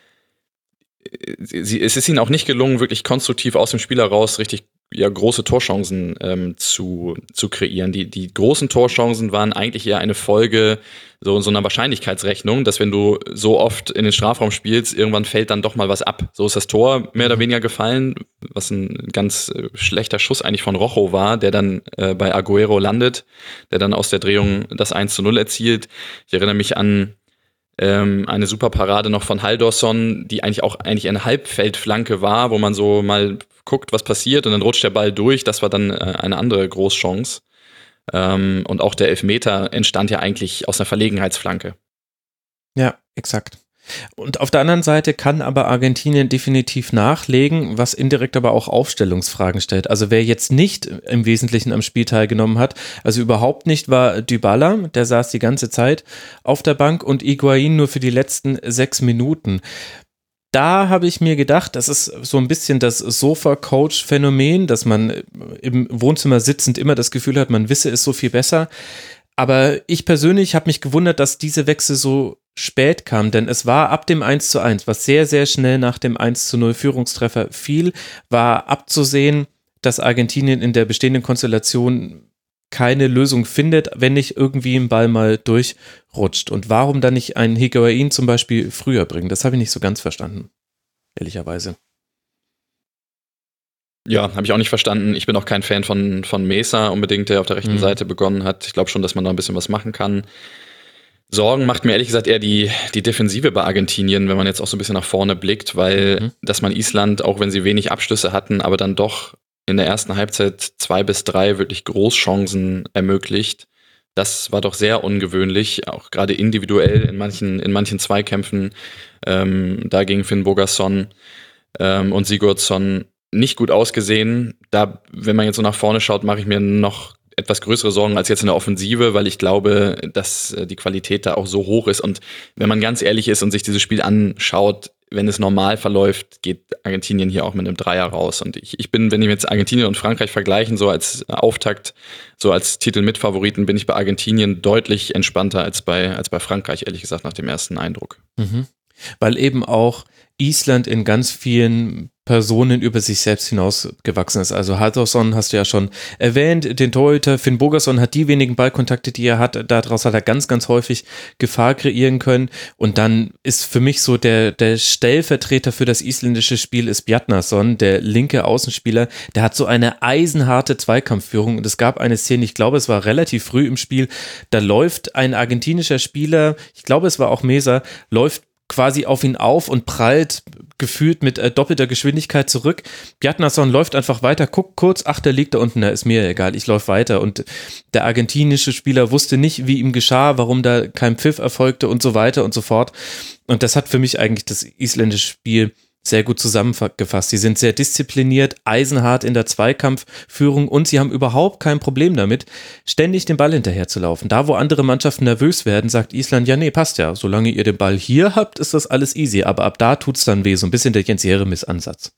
[SPEAKER 2] sie, es ist ihnen auch nicht gelungen, wirklich konstruktiv aus dem Spiel heraus richtig ja, große Torchancen ähm, zu, zu kreieren. Die, die großen Torchancen waren eigentlich eher eine Folge so, so einer Wahrscheinlichkeitsrechnung, dass wenn du so oft in den Strafraum spielst, irgendwann fällt dann doch mal was ab. So ist das Tor mehr oder weniger gefallen, was ein ganz äh, schlechter Schuss eigentlich von Rojo war, der dann äh, bei Agüero landet, der dann aus der Drehung das eins zu null erzielt. Ich erinnere mich an Ähm, eine super Parade noch von Haldorsson, die eigentlich auch eigentlich eine Halbfeldflanke war, wo man so mal guckt, was passiert und dann rutscht der Ball durch. Das war dann äh, eine andere Großchance. Ähm, und auch der Elfmeter entstand ja eigentlich aus einer Verlegenheitsflanke.
[SPEAKER 1] Ja, exakt. Und auf der anderen Seite kann aber Argentinien definitiv nachlegen, was indirekt aber auch Aufstellungsfragen stellt. Also wer jetzt nicht im Wesentlichen am Spiel teilgenommen hat, also überhaupt nicht, war Dybala, der saß die ganze Zeit auf der Bank und Higuaín nur für die letzten sechs Minuten. Da habe ich mir gedacht, das ist so ein bisschen das Sofa-Coach-Phänomen, dass man im Wohnzimmer sitzend immer das Gefühl hat, man wisse es so viel besser. Aber ich persönlich habe mich gewundert, dass diese Wechsel so spät kamen, denn es war ab dem eins zu eins, was sehr, sehr schnell nach dem eins zu null Führungstreffer fiel, war abzusehen, dass Argentinien in der bestehenden Konstellation keine Lösung findet, wenn nicht irgendwie ein Ball mal durchrutscht. Und warum dann nicht einen Higuaín zum Beispiel früher bringen? Das habe ich nicht so ganz verstanden, ehrlicherweise.
[SPEAKER 2] Ja, habe ich auch nicht verstanden. Ich bin auch kein Fan von, von Mesa unbedingt, der auf der rechten mhm. Seite begonnen hat. Ich glaube schon, dass man da ein bisschen was machen kann. Sorgen macht mir ehrlich gesagt eher die, die Defensive bei Argentinien, wenn man jetzt auch so ein bisschen nach vorne blickt, weil mhm. dass man Island, auch wenn sie wenig Abschlüsse hatten, aber dann doch in der ersten Halbzeit zwei bis drei wirklich Großchancen ermöglicht. Das war doch sehr ungewöhnlich, auch gerade individuell in manchen, in manchen Zweikämpfen. Ähm, da gegen Finn Bogason ähm, und Sigurdsson nicht gut ausgesehen. Da, wenn man jetzt so nach vorne schaut, mache ich mir noch etwas größere Sorgen als jetzt in der Offensive, weil ich glaube, dass die Qualität da auch so hoch ist. Und wenn man ganz ehrlich ist und sich dieses Spiel anschaut, wenn es normal verläuft, geht Argentinien hier auch mit einem Dreier raus. Und ich, ich bin, wenn ich jetzt Argentinien und Frankreich vergleichen, so als Auftakt, so als Titel-Mitfavoriten, bin ich bei Argentinien deutlich entspannter als bei, als bei Frankreich, ehrlich gesagt, nach dem ersten Eindruck.
[SPEAKER 1] Mhm. Weil eben auch Island in ganz vielen Personen über sich selbst hinausgewachsen ist. Also Haldorsson hast du ja schon erwähnt, den Torhüter Finn Bogason hat die wenigen Ballkontakte, die er hat, daraus hat er ganz, ganz häufig Gefahr kreieren können. Und dann ist für mich so der, der Stellvertreter für das isländische Spiel ist Bjarnason, der linke Außenspieler, der hat so eine eisenharte Zweikampfführung und es gab eine Szene, ich glaube, es war relativ früh im Spiel, da läuft ein argentinischer Spieler, ich glaube, es war auch Mesa, läuft quasi auf ihn auf und prallt gefühlt mit äh, doppelter Geschwindigkeit zurück. Bjarnason läuft einfach weiter, guckt kurz, ach, der liegt da unten, da ist mir egal, ich laufe weiter. Und der argentinische Spieler wusste nicht, wie ihm geschah, warum da kein Pfiff erfolgte und so weiter und so fort. Und das hat für mich eigentlich das isländische Spiel sehr gut zusammengefasst. Sie sind sehr diszipliniert, eisenhart in der Zweikampfführung und sie haben überhaupt kein Problem damit, ständig den Ball hinterher zu laufen. Da, wo andere Mannschaften nervös werden, sagt Island, ja, nee, passt ja. Solange ihr den Ball hier habt, ist das alles easy. Aber ab da tut's dann weh. So ein bisschen der Jens Jeremis-Ansatz.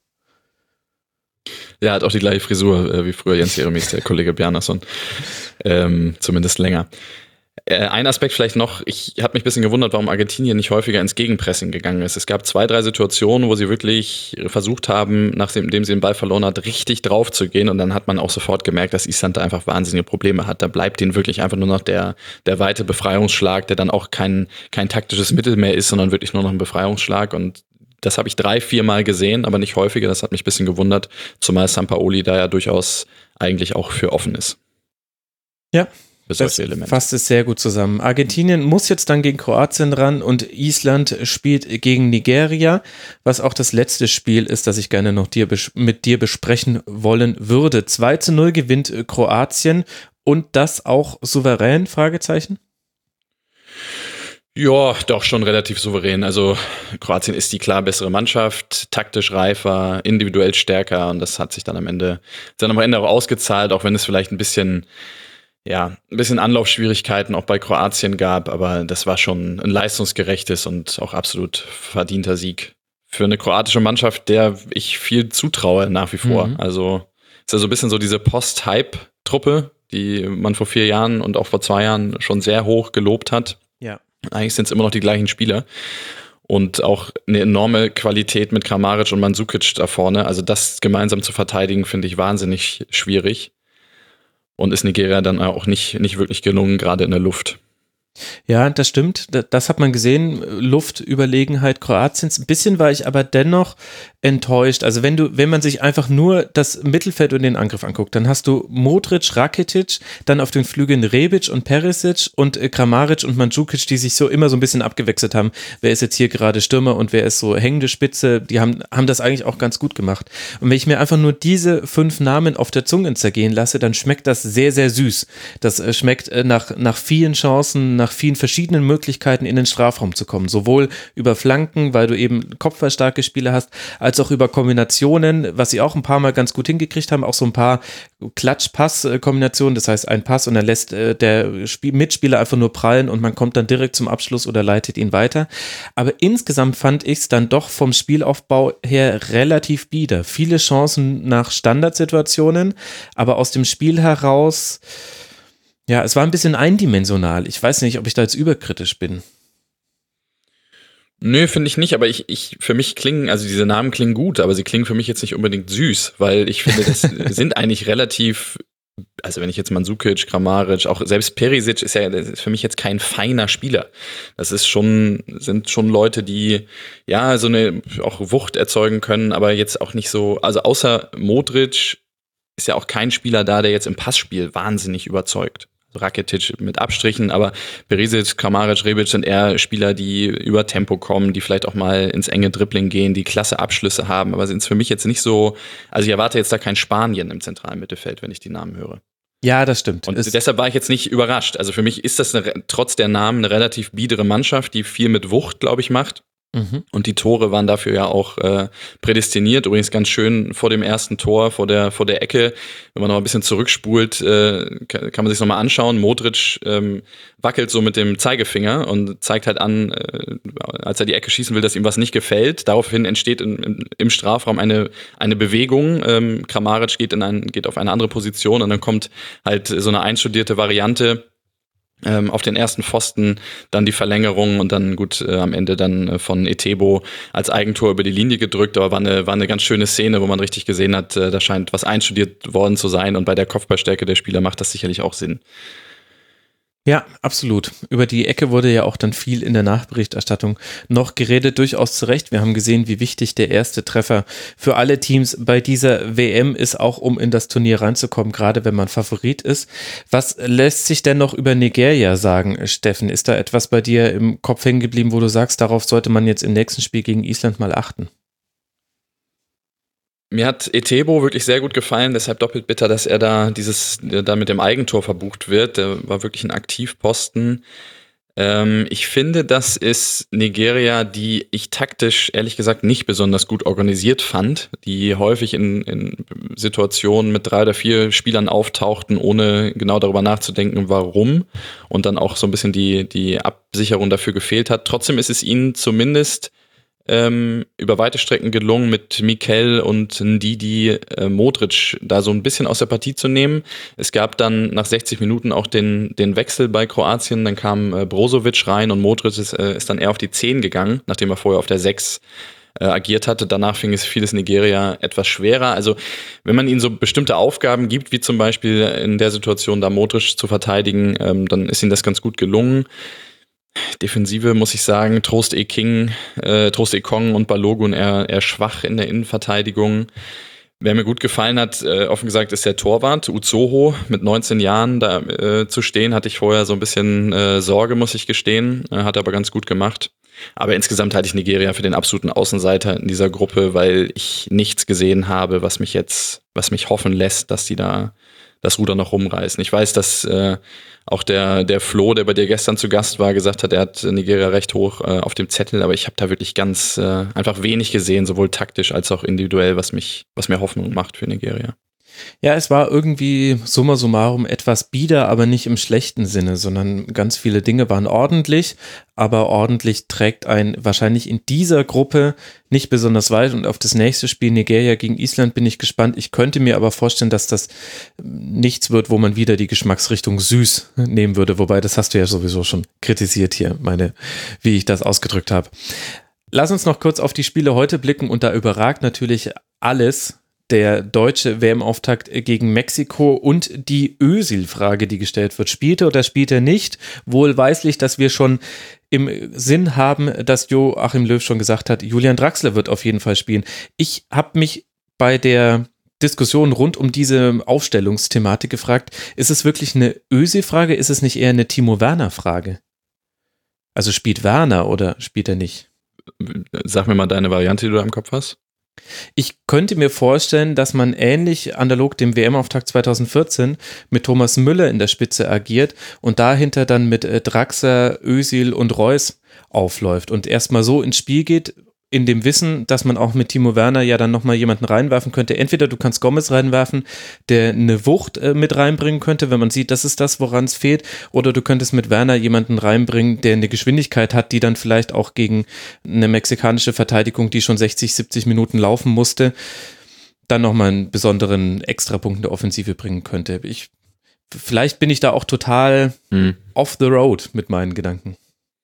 [SPEAKER 2] Ja, hat auch die gleiche Frisur äh, wie früher Jens Jeremis, der Kollege Bjarnason. Ähm, zumindest länger. Äh, ein Aspekt vielleicht noch, ich habe mich ein bisschen gewundert, warum Argentinien nicht häufiger ins Gegenpressing gegangen ist. Es gab zwei, drei Situationen, wo sie wirklich versucht haben, nachdem sie den Ball verloren hat, richtig drauf zu gehen und dann hat man auch sofort gemerkt, dass Island da einfach wahnsinnige Probleme hat. Da bleibt ihnen wirklich einfach nur noch der, der weite Befreiungsschlag, der dann auch kein, kein taktisches Mittel mehr ist, sondern wirklich nur noch ein Befreiungsschlag und das habe ich drei, vier Mal gesehen, aber nicht häufiger. Das hat mich ein bisschen gewundert, zumal Sampaoli da ja durchaus eigentlich auch für offen ist.
[SPEAKER 1] Ja,
[SPEAKER 2] für solche
[SPEAKER 1] das
[SPEAKER 2] Elemente.
[SPEAKER 1] Fasst es sehr gut zusammen. Argentinien muss jetzt dann gegen Kroatien ran und Island spielt gegen Nigeria, was auch das letzte Spiel ist, das ich gerne noch dir, mit dir besprechen wollen würde. zwei zu null gewinnt Kroatien und das auch souverän? Fragezeichen.
[SPEAKER 2] Ja, doch schon relativ souverän. Also Kroatien ist die klar bessere Mannschaft, taktisch reifer, individuell stärker und das hat sich dann am Ende, dann am Ende auch ausgezahlt, auch wenn es vielleicht ein bisschen, ja, ein bisschen Anlaufschwierigkeiten auch bei Kroatien gab, aber das war schon ein leistungsgerechtes und auch absolut verdienter Sieg für eine kroatische Mannschaft, der ich viel zutraue nach wie vor. Mhm. Also ist ja so ein bisschen so diese Post-Hype-Truppe, die man vor vier Jahren und auch vor zwei Jahren schon sehr hoch gelobt hat.
[SPEAKER 1] Ja.
[SPEAKER 2] Eigentlich sind es immer noch die gleichen Spieler und auch eine enorme Qualität mit Kramaric und Mandzukic da vorne. Also das gemeinsam zu verteidigen, finde ich wahnsinnig schwierig und ist Nigeria dann auch nicht, nicht wirklich gelungen, gerade in der Luft.
[SPEAKER 1] Ja, das stimmt. Das hat man gesehen. Luftüberlegenheit Kroatiens. Ein bisschen war ich aber dennoch enttäuscht. Also wenn du, wenn man sich einfach nur das Mittelfeld und den Angriff anguckt, dann hast du Modric, Rakitic, dann auf den Flügeln Rebic und Perisic und Kramaric und Mandzukic, die sich so immer so ein bisschen abgewechselt haben. Wer ist jetzt hier gerade Stürmer und wer ist so hängende Spitze? Die haben, haben das eigentlich auch ganz gut gemacht. Und wenn ich mir einfach nur diese fünf Namen auf der Zunge zergehen lasse, dann schmeckt das sehr, sehr süß. Das schmeckt nach, nach vielen Chancen, nach vielen verschiedenen Möglichkeiten in den Strafraum zu kommen. Sowohl über Flanken, weil du eben kopfballstarke Spieler hast, als auch über Kombinationen, was sie auch ein paar Mal ganz gut hingekriegt haben, auch so ein paar Klatsch-Pass-Kombinationen, das heißt ein Pass und dann lässt äh, der Spiel- Mitspieler einfach nur prallen und man kommt dann direkt zum Abschluss oder leitet ihn weiter. Aber insgesamt fand ich es dann doch vom Spielaufbau her relativ bieder. Viele Chancen nach Standardsituationen, aber aus dem Spiel heraus, ja, es war ein bisschen eindimensional. Ich weiß nicht, ob ich da jetzt überkritisch bin.
[SPEAKER 2] Nö, finde ich nicht, aber ich, ich, für mich klingen, also diese Namen klingen gut, aber sie klingen für mich jetzt nicht unbedingt süß, weil ich finde, das sind eigentlich relativ, also wenn ich jetzt Mandzukic, Kramaric, auch selbst Perisic ist ja das ist für mich jetzt kein feiner Spieler. Das ist schon, sind schon Leute, die ja so eine auch Wucht erzeugen können, aber jetzt auch nicht so, also außer Modric ist ja auch kein Spieler da, der jetzt im Passspiel wahnsinnig überzeugt. Rakitic mit Abstrichen, aber Perisic, Kramaric, Rebic sind eher Spieler, die über Tempo kommen, die vielleicht auch mal ins enge Dribbling gehen, die klasse Abschlüsse haben, aber sind für mich jetzt nicht so, also ich erwarte jetzt da kein Spanien im zentralen Mittelfeld, wenn ich die Namen höre.
[SPEAKER 1] Ja, das stimmt.
[SPEAKER 2] Und
[SPEAKER 1] es
[SPEAKER 2] deshalb war ich jetzt nicht überrascht. Also für mich ist das eine, trotz der Namen eine relativ biedere Mannschaft, die viel mit Wucht, glaube ich, macht. Mhm. Und die Tore waren dafür ja auch äh, prädestiniert. Übrigens ganz schön vor dem ersten Tor, vor der vor der Ecke. Wenn man noch ein bisschen zurückspult, äh, kann, kann man sich noch mal anschauen. Modric ähm, wackelt so mit dem Zeigefinger und zeigt halt an, äh, als er die Ecke schießen will, dass ihm was nicht gefällt. Daraufhin entsteht in, im, im Strafraum eine eine Bewegung. Ähm, Kramaric geht in ein, geht auf eine andere Position und dann kommt halt so eine einstudierte Variante Ähm, auf den ersten Pfosten, dann die Verlängerung und dann gut äh, am Ende dann äh, von Etebo als Eigentor über die Linie gedrückt, aber war eine, war eine ganz schöne Szene, wo man richtig gesehen hat, äh, da scheint was einstudiert worden zu sein und bei der Kopfballstärke der Spieler macht das sicherlich auch Sinn.
[SPEAKER 1] Ja, absolut. Über die Ecke wurde ja auch dann viel in der Nachberichterstattung noch geredet, durchaus zu Recht. Wir haben gesehen, wie wichtig der erste Treffer für alle Teams bei dieser W M ist, auch um in das Turnier reinzukommen, gerade wenn man Favorit ist. Was lässt sich denn noch über Nigeria sagen, Steffen? Ist da etwas bei dir im Kopf hängen geblieben, wo du sagst, darauf sollte man jetzt im nächsten Spiel gegen Island mal achten?
[SPEAKER 2] Mir hat Etebo wirklich sehr gut gefallen, deshalb doppelt bitter, dass er da dieses, da mit dem Eigentor verbucht wird. Der war wirklich ein Aktivposten. Ähm, ich finde, das ist Nigeria, die ich taktisch ehrlich gesagt nicht besonders gut organisiert fand, die häufig in, in Situationen mit drei oder vier Spielern auftauchten, ohne genau darüber nachzudenken, warum, und dann auch so ein bisschen die, die Absicherung dafür gefehlt hat. Trotzdem ist es ihnen zumindest Ähm, über weite Strecken gelungen, mit Mikel und Ndidi äh, Modric da so ein bisschen aus der Partie zu nehmen. Es gab dann nach sechzig Minuten auch den, den Wechsel bei Kroatien, dann kam äh, Brozovic rein und Modric ist, äh, ist dann eher auf die zehn gegangen, nachdem er vorher auf der sechs äh, agiert hatte. Danach fing es vieles Nigeria etwas schwerer. Also wenn man ihnen so bestimmte Aufgaben gibt, wie zum Beispiel in der Situation da Modric zu verteidigen, ähm, dann ist ihnen das ganz gut gelungen. Defensive muss ich sagen, Trost E. King, äh, Trost E. Kong und Balogun eher, eher schwach in der Innenverteidigung. Wer mir gut gefallen hat, äh, offen gesagt, ist der Torwart, Uzoho, mit neunzehn Jahren da äh, zu stehen, hatte ich vorher so ein bisschen äh, Sorge, muss ich gestehen, äh, hat aber ganz gut gemacht. Aber insgesamt halte ich Nigeria für den absoluten Außenseiter in dieser Gruppe, weil ich nichts gesehen habe, was mich jetzt, was mich hoffen lässt, dass die da das Ruder noch rumreißen. Ich weiß, dass äh, auch der der Flo, der bei dir gestern zu Gast war, gesagt hat, er hat Nigeria recht hoch äh, auf dem Zettel, aber ich habe da wirklich ganz äh, einfach wenig gesehen, sowohl taktisch als auch individuell, was mich, was mir Hoffnung macht für Nigeria.
[SPEAKER 1] Ja, es war irgendwie summa summarum etwas bieder, aber nicht im schlechten Sinne, sondern ganz viele Dinge waren ordentlich, aber ordentlich trägt ein wahrscheinlich in dieser Gruppe nicht besonders weit, und auf das nächste Spiel Nigeria gegen Island bin ich gespannt. Ich könnte mir aber vorstellen, dass das nichts wird, wo man wieder die Geschmacksrichtung süß nehmen würde, wobei das hast du ja sowieso schon kritisiert hier, meine, wie ich das ausgedrückt habe. Lass uns noch kurz auf die Spiele heute blicken, und da überragt natürlich alles der deutsche W M-Auftakt gegen Mexiko und die Özil-Frage, die gestellt wird. Spielt er oder spielt er nicht? Wohlweislich, dass wir schon im Sinn haben, dass Joachim Löw schon gesagt hat, Julian Draxler wird auf jeden Fall spielen. Ich habe mich bei der Diskussion rund um diese Aufstellungsthematik gefragt, ist es wirklich eine Özil-Frage? Ist es nicht eher eine Timo Werner-Frage? Also spielt Werner oder spielt er nicht?
[SPEAKER 2] Sag mir mal deine Variante, die du da im Kopf hast.
[SPEAKER 1] Ich könnte mir vorstellen, dass man ähnlich analog dem W M-Auftakt zwanzig vierzehn mit Thomas Müller in der Spitze agiert und dahinter dann mit Draxler, Özil und Reus aufläuft und erstmal so ins Spiel geht, in dem Wissen, dass man auch mit Timo Werner ja dann nochmal jemanden reinwerfen könnte. Entweder du kannst Gomez reinwerfen, der eine Wucht äh, mit reinbringen könnte, wenn man sieht, das ist das, woran es fehlt, oder du könntest mit Werner jemanden reinbringen, der eine Geschwindigkeit hat, die dann vielleicht auch gegen eine mexikanische Verteidigung, die schon sechzig, siebzig Minuten laufen musste, dann nochmal einen besonderen Extrapunkt in der Offensive bringen könnte. Ich, vielleicht bin ich da auch total hm. off the road mit meinen Gedanken.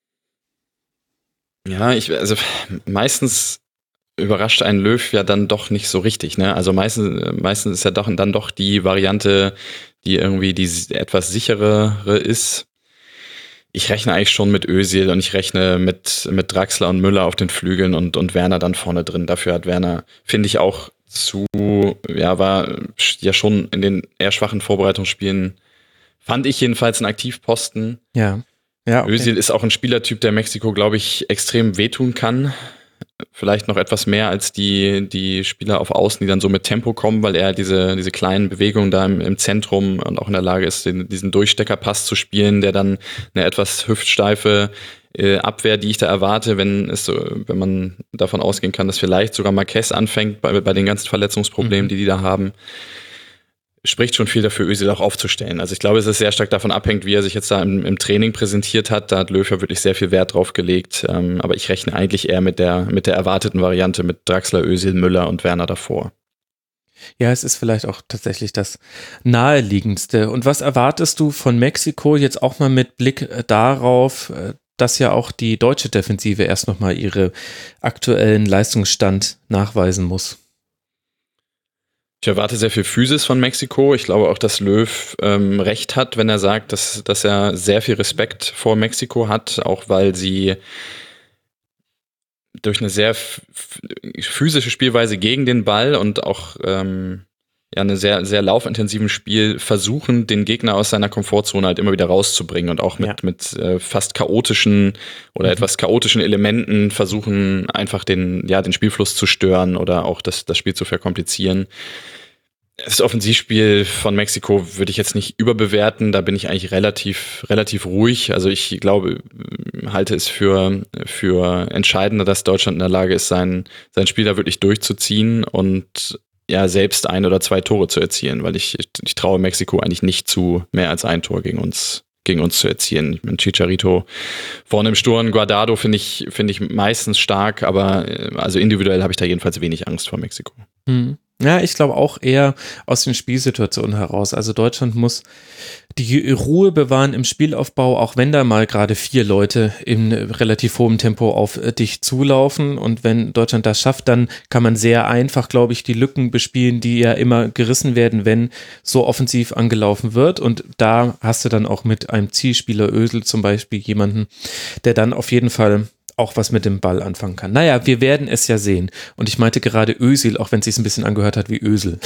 [SPEAKER 2] Ja, ich, also meistens überrascht ein Löw ja dann doch nicht so richtig, ne? Also meistens, meistens ist ja doch dann doch die Variante, die irgendwie die etwas sicherere ist. Ich rechne eigentlich schon mit Özil und ich rechne mit, mit Draxler und Müller auf den Flügeln und, und Werner dann vorne drin. Dafür hat Werner, finde ich, auch zu, ja, war ja schon in den eher schwachen Vorbereitungsspielen, fand ich jedenfalls einen Aktivposten.
[SPEAKER 1] Ja. Ja, okay.
[SPEAKER 2] Özil ist auch ein Spielertyp, der Mexiko, glaube ich, extrem wehtun kann. Vielleicht noch etwas mehr als die, die Spieler auf Außen, die dann so mit Tempo kommen, weil er diese, diese kleinen Bewegungen da im, im Zentrum und auch in der Lage ist, den, diesen Durchsteckerpass zu spielen, der dann eine etwas hüftsteife äh, Abwehr, die ich da erwarte, wenn es so, wenn man davon ausgehen kann, dass vielleicht sogar Marquez anfängt bei, bei den ganzen Verletzungsproblemen, mhm. die die da haben. Spricht schon viel dafür, Özil auch aufzustellen. Also ich glaube, es ist sehr stark davon abhängig, wie er sich jetzt da im, im Training präsentiert hat. Da hat Löw ja wirklich sehr viel Wert drauf gelegt. Ähm, aber ich rechne eigentlich eher mit der, mit der erwarteten Variante mit Draxler, Özil, Müller und Werner davor.
[SPEAKER 1] Ja, es ist vielleicht auch tatsächlich das Naheliegendste. Und was erwartest du von Mexiko jetzt auch mal mit Blick darauf, dass ja auch die deutsche Defensive erst nochmal ihre aktuellen Leistungsstand nachweisen muss?
[SPEAKER 2] Ich erwarte sehr viel Physis von Mexiko. Ich glaube auch, dass Löw ähm, recht hat, wenn er sagt, dass, dass er sehr viel Respekt vor Mexiko hat, auch weil sie durch eine sehr f- physische Spielweise gegen den Ball und auch ähm, ja, eine sehr, sehr laufintensiven Spiel versuchen, den Gegner aus seiner Komfortzone halt immer wieder rauszubringen und auch mit, ja. mit äh, fast chaotischen oder mhm. etwas chaotischen Elementen versuchen, einfach den, ja, den Spielfluss zu stören oder auch das, das Spiel zu verkomplizieren. Das Offensivspiel von Mexiko würde ich jetzt nicht überbewerten, da bin ich eigentlich relativ, relativ ruhig. Also ich glaube, halte es für, für entscheidender, dass Deutschland in der Lage ist, sein, sein Spiel da wirklich durchzuziehen und ja, selbst ein oder zwei Tore zu erzielen, weil ich, ich, ich traue Mexiko eigentlich nicht zu, mehr als ein Tor gegen uns, gegen uns zu erzielen. Mit Chicharito vorne im Sturm, Guardado finde ich, finde ich meistens stark, aber also individuell habe ich da jedenfalls wenig Angst vor Mexiko.
[SPEAKER 1] Mhm. Ja, ich glaube auch eher aus den Spielsituationen heraus. Also Deutschland muss die Ruhe bewahren im Spielaufbau, auch wenn da mal gerade vier Leute in relativ hohem Tempo auf dich zulaufen. Und wenn Deutschland das schafft, dann kann man sehr einfach, glaube ich, die Lücken bespielen, die ja immer gerissen werden, wenn so offensiv angelaufen wird. Und da hast du dann auch mit einem Zielspieler Özil zum Beispiel jemanden, der dann auf jeden Fall auch was mit dem Ball anfangen kann. Naja, wir werden es ja sehen. Und ich meinte gerade Özil, auch wenn es sich ein bisschen angehört hat wie Ösel.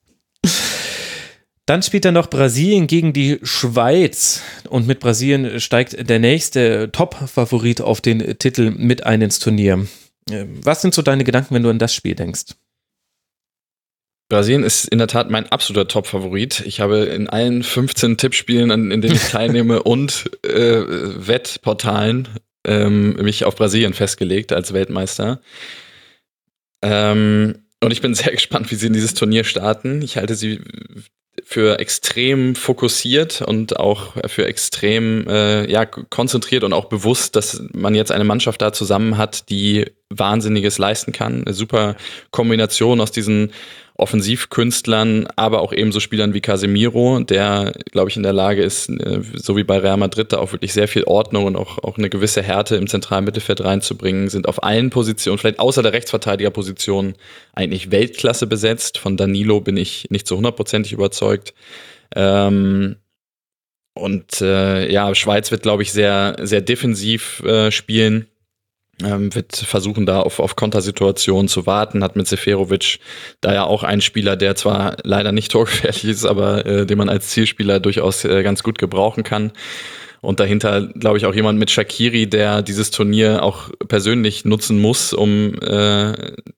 [SPEAKER 1] Dann spielt er noch Brasilien gegen die Schweiz und mit Brasilien steigt der nächste Top-Favorit auf den Titel mit ein ins Turnier. Was sind so deine Gedanken, wenn du an das Spiel denkst?
[SPEAKER 2] Brasilien ist in der Tat mein absoluter Top-Favorit. Ich habe in allen fünfzehn Tippspielen, in denen ich teilnehme und äh, Wettportalen ähm, mich auf Brasilien festgelegt als Weltmeister. Ähm, und ich bin sehr gespannt, wie sie in dieses Turnier starten. Ich halte sie für extrem fokussiert und auch für extrem äh, ja, konzentriert und auch bewusst, dass man jetzt eine Mannschaft da zusammen hat, die Wahnsinniges leisten kann. Eine super Kombination aus diesen Offensivkünstlern, aber auch ebenso Spielern wie Casemiro, der, glaube ich, in der Lage ist, so wie bei Real Madrid, da auch wirklich sehr viel Ordnung und auch, auch eine gewisse Härte im zentralen Mittelfeld reinzubringen, sind auf allen Positionen, vielleicht außer der Rechtsverteidigerposition, eigentlich Weltklasse besetzt. Von Danilo bin ich nicht so hundertprozentig überzeugt. Ähm, und äh, ja, Schweiz wird, glaube ich, sehr, sehr defensiv äh, spielen. Ähm, wird versuchen, da auf, auf Kontersituationen zu warten, hat mit Seferovic da ja auch einen Spieler, der zwar leider nicht torgefährlich ist, aber äh, den man als Zielspieler durchaus äh, ganz gut gebrauchen kann. Und dahinter, glaube ich, auch jemand mit Shaqiri, der dieses Turnier auch persönlich nutzen muss, um äh,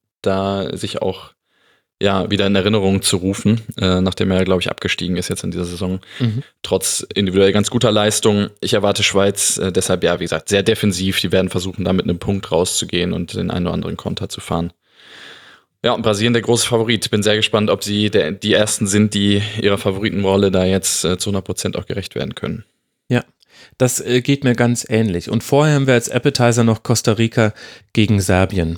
[SPEAKER 2] da sich auch ja wieder in Erinnerung zu rufen, äh, nachdem er, glaube ich, abgestiegen ist jetzt in dieser Saison. Mhm. Trotz individuell ganz guter Leistung. Ich erwarte Schweiz äh, deshalb, ja, wie gesagt, sehr defensiv. Die werden versuchen, da mit einem Punkt rauszugehen und den einen oder anderen Konter zu fahren. Ja, und Brasilien der große Favorit. Bin sehr gespannt, ob sie der, die Ersten sind, die ihrer Favoritenrolle da jetzt äh, zu hundert Prozent auch gerecht werden können.
[SPEAKER 1] Ja, das äh, geht mir ganz ähnlich. Und vorher haben wir als Appetizer noch Costa Rica gegen Serbien.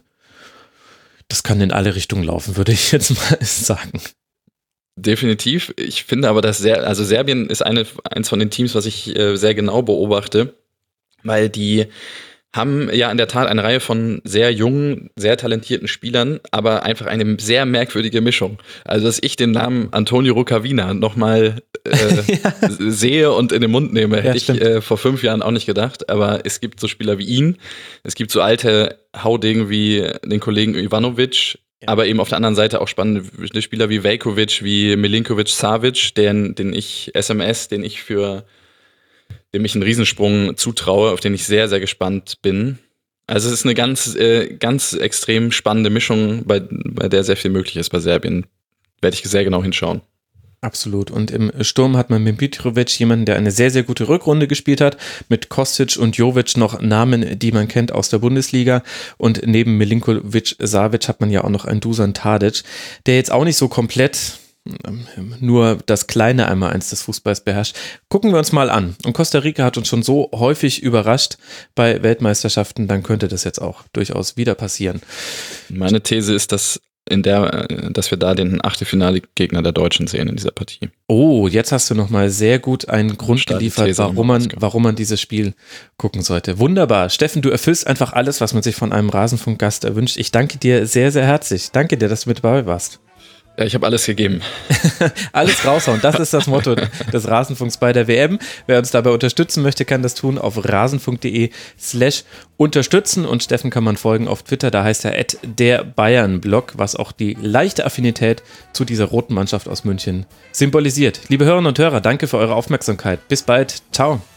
[SPEAKER 1] Das kann in alle Richtungen laufen, würde ich jetzt mal sagen.
[SPEAKER 2] Definitiv. Ich finde aber, dass sehr, also Serbien ist eine, eins von den Teams, was ich äh, sehr genau beobachte, weil die haben ja in der Tat eine Reihe von sehr jungen, sehr talentierten Spielern, aber einfach eine sehr merkwürdige Mischung. Also, dass ich den Namen Antonio Rukavina nochmal äh, ja. sehe und in den Mund nehme, hätte ja, ich äh, vor fünf Jahren auch nicht gedacht. Aber es gibt so Spieler wie ihn, es gibt so alte Haudegen wie den Kollegen Ivanovic, ja. aber eben auf der anderen Seite auch spannende Spieler wie Veljkovic, wie Milinkovic-Savic, den, den ich, S M S, den ich für dem ich einen Riesensprung zutraue, auf den ich sehr, sehr gespannt bin. Also es ist eine ganz, äh, ganz extrem spannende Mischung, bei, bei der sehr viel möglich ist bei Serbien. Werde ich sehr genau hinschauen.
[SPEAKER 1] Absolut. Und im Sturm hat man mit Mitrovic jemanden, der eine sehr, sehr gute Rückrunde gespielt hat. Mit Kostic und Jovic noch Namen, die man kennt aus der Bundesliga. Und neben Milinkovic-Savic hat man ja auch noch einen Dusan Tadic, der jetzt auch nicht so komplett nur das kleine Einmaleins des Fußballs beherrscht. Gucken wir uns mal an. Und Costa Rica hat uns schon so häufig überrascht bei Weltmeisterschaften, dann könnte das jetzt auch durchaus wieder passieren.
[SPEAKER 2] Meine These ist, dass in der, dass wir da den Achtelfinale-Gegner der Deutschen sehen in dieser Partie.
[SPEAKER 1] Oh, jetzt hast du nochmal sehr gut einen Grund geliefert, warum man, warum man dieses Spiel gucken sollte. Wunderbar. Steffen, du erfüllst einfach alles, was man sich von einem Rasenfunk-Gast erwünscht. Ich danke dir sehr, sehr herzlich. Danke dir, dass du mit dabei warst.
[SPEAKER 2] Ja, ich habe alles gegeben.
[SPEAKER 1] Alles raushauen, das ist das Motto des Rasenfunks bei der W M. Wer uns dabei unterstützen möchte, kann das tun auf rasenfunk.de slash unterstützen und Steffen kann man folgen auf Twitter, da heißt er at der Bayern-Blog, was auch die leichte Affinität zu dieser roten Mannschaft aus München symbolisiert. Liebe Hörerinnen und Hörer, danke für eure Aufmerksamkeit. Bis bald. Ciao.